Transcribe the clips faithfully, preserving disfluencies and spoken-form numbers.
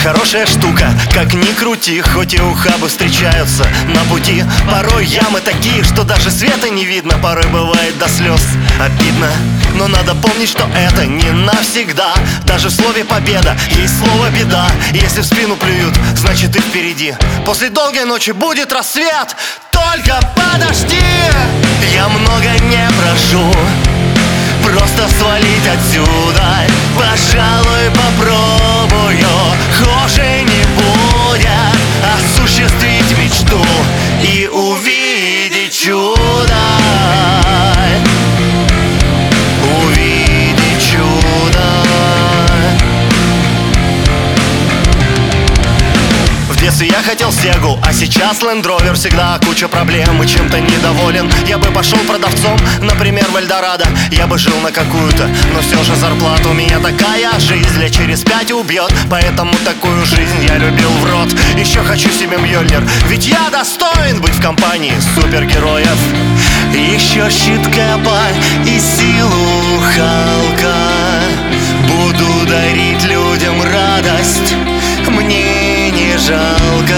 хорошая штука, как ни крути, хоть и ухабы встречаются на пути. Порой ямы такие, что даже света не видно, порой бывает до слез обидно. Но надо помнить, что это не навсегда. Даже в слове победа есть слово беда. Если в спину плюют, значит ты впереди. После долгой ночи будет рассвет. Только подожди, я много не прошу, просто свалить отсюда. Пожалуй, попробую, хуже не будет, осуществить мечту и увидеть чудо. Увидеть чудо. В детстве я хотел Сегу, а сейчас Land Rover. Всегда куча проблем и чем-то недоволен. Я бы пошел продавцом, например, в Эльдорадо. Я бы жил на какую-то, но все же зарплата у меня такая. Жизнь лет через пять убьет, поэтому такую жизнь я любил в рот. Еще хочу себе Мьёльнир, ведь я достоин быть в компании супергероев. Еще щит Кэпа и силу Халка. Буду дарить людям радость, мне не жалко.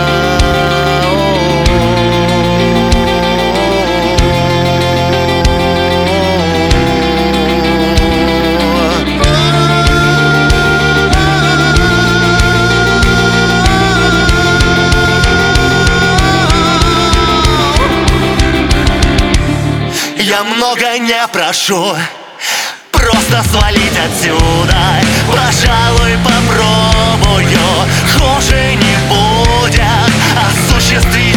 Я много не прошу, просто свалить отсюда. Пожалуй, попробую, хуже не будет, осуществить